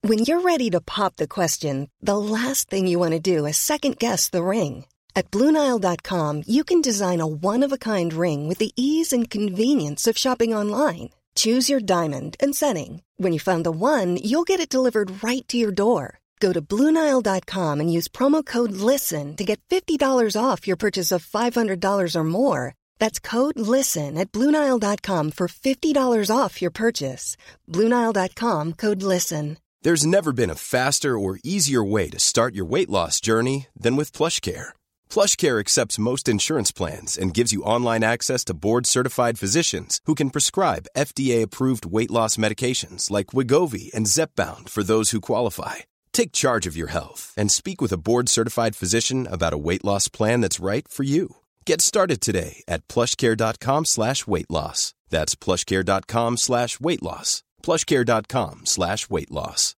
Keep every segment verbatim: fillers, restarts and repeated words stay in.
When you're ready to pop the question, the last thing you want to do is second-guess the ring. At Blue Nile dot com, you can design a one-of-a-kind ring with the ease and convenience of shopping online. Choose your diamond and setting. When you find the one, you'll get it delivered right to your door. Go to Blue Nile dot com and use promo code LISTEN to get fifty dollars off your purchase of five hundred dollars or more. That's code LISTEN at Blue Nile dot com for fifty dollars off your purchase. Blue Nile dot com, code LISTEN. There's never been a faster or easier way to start your weight loss journey than with PlushCare. PlushCare accepts most insurance plans and gives you online access to board-certified physicians who can prescribe F D A-approved weight loss medications like Wegovy and Zepbound for those who qualify. Take charge of your health and speak with a board-certified physician about a weight loss plan that's right for you. Get started today at plushcare.com slash weight loss. That's plushcare.com slash weight loss. plushcare.com slash weight loss.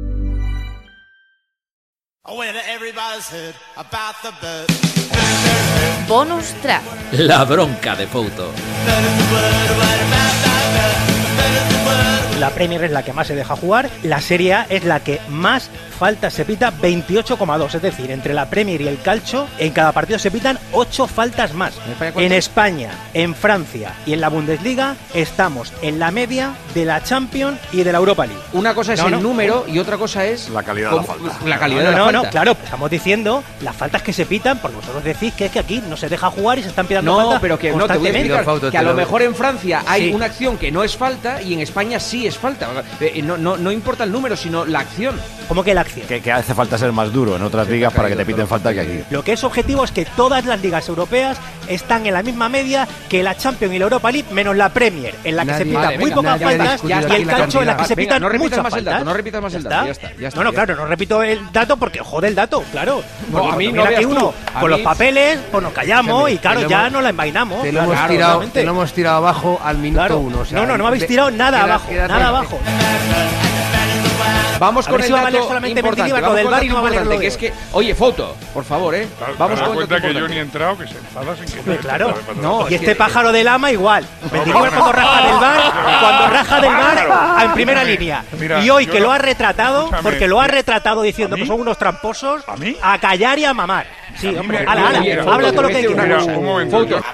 When everybody's heard about the bird. Bonus track. La bronca de Fouto. La Premier es la que más se deja jugar, la Serie A es la que más faltas se pita, veintiocho coma dos, es decir, entre la Premier y el Calcio, en cada partido se pitan ocho faltas más. En España, en Francia y en la Bundesliga estamos en la media de la Champions y de la Europa League. Una cosa es no, el no. número y otra cosa es la calidad de la falta. La calidad no, de la no, falta. No, claro, estamos diciendo las faltas que se pitan, porque vosotros decís que es que aquí no se deja jugar y se están pitando no, faltas pero que no te voy a explicar, Fauto, que a te lo lo mejor en Francia hay sí. una acción que no es falta y en España sí es falta. Eh, no, no, no importa el número, sino la acción. ¿Cómo que la acción? Que, que hace falta ser más duro en otras ligas para que te piten falta que aquí. Lo que es objetivo es que todas las ligas europeas están en la misma media que la Champions y la Europa League, menos la Premier, en la que Nadie- se pitan vale, muy venga, pocas nadie ha faltas, y discutido el aquí la Calcio en la que cantidad. se Venga, pitan no repitas muchas más el dato, faltas. no repitas más el ¿Ya dato, está? ya está, ya está, No, no, ya claro, no repito el dato porque jode el dato, claro. No, Porque a mí cuando no viene aquí veas tú. uno A con mí- los papeles, pues nos callamos y claro, te lo ya hemos- nos la envainamos. Te lo, claro, hemos tirado, claramente. te lo hemos tirado abajo al minuto Claro. uno. O sea, no, no, no me habéis de- tirado nada queda- abajo, quédate- nada abajo. Vamos A con ver el si va a dato valer solamente importante. Mendilibar, lo Vamos del con el V A R y dato no va a valer importante, lo que de es que, oye, Foto, por favor, eh. Claro, Vamos te das con el cuenta dato que yo importante. ni he entrado, que se enfada sin Hombre, querer. claro. No, Y es este que- pájaro de lama igual. Mendilibar cuando raja del bar, cuando raja del bar en primera Mira, línea. mira, Y hoy yo que no- lo ha retratado, escúchame, porque lo ha mira, retratado diciendo ¿a mí? que son unos tramposos, ¿A mí? a callar y a mamar. Sí, A mí hombre, me- ala, ala, mira, habla todo lo que te voy a decir quieras. una Mira, un cosa. momento. Foto.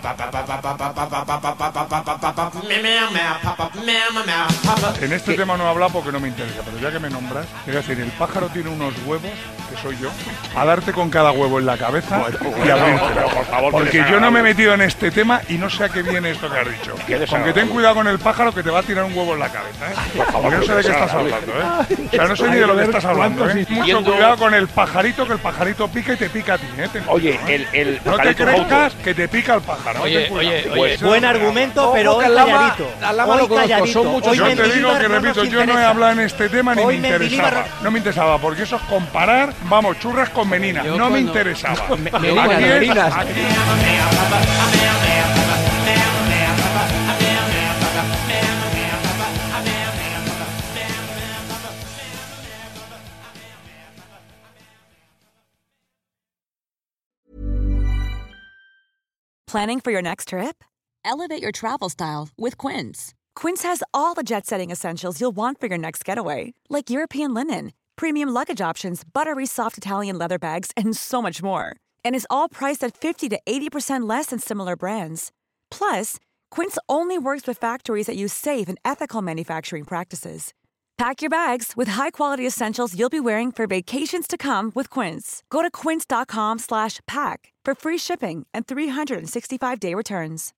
En este tema no he hablado porque no me interesa, pero ya que me nombras, te voy a decir, el pájaro tiene unos huevos, que soy yo, a darte con cada huevo en la cabeza y abrírtelo. Porque yo no me he metido en este tema y no sé a qué viene esto que has dicho. Aunque ten cuidado con el pájaro que te va a tirar un huevo en la cabeza, ¿eh? Porque no sé de qué estás hablando, ¿eh? O sea, no sé ni de lo que estás hablando, ¿eh? Mucho cuidado con el pajarito, que el pajarito pica y te pica a ti, ¿eh? Ten Oye, cuidado, ¿eh? el, el No te pajarito creas que te pica el pájaro. Oye, ten cuidado. oye, Pues, Buen argumento, Ojo, pero hoy que al lama- calladito. al lama Hoy lo conozco, calladito. son muchos Hoy Yo te Mendilibar digo que, no nos repito, yo no he interesa. hablado en este tema ni Hoy me interesaba. Mendilibar- No me interesaba, porque eso es comparar, vamos, churras con menina. Yo No me cuando- interesaba. merinas, Aquí es- merinas. aquí- Planning for your next trip? Elevate your travel style with Quince. Quince has all the jet-setting essentials you'll want for your next getaway, like European linen, premium luggage options, buttery soft Italian leather bags, and so much more. And is all priced at fifty to eighty percent less than similar brands. Plus, Quince only works with factories that use safe and ethical manufacturing practices. Pack your bags with high-quality essentials you'll be wearing for vacations to come with Quince. Go to quince.com slash pack for free shipping and three sixty-five day returns.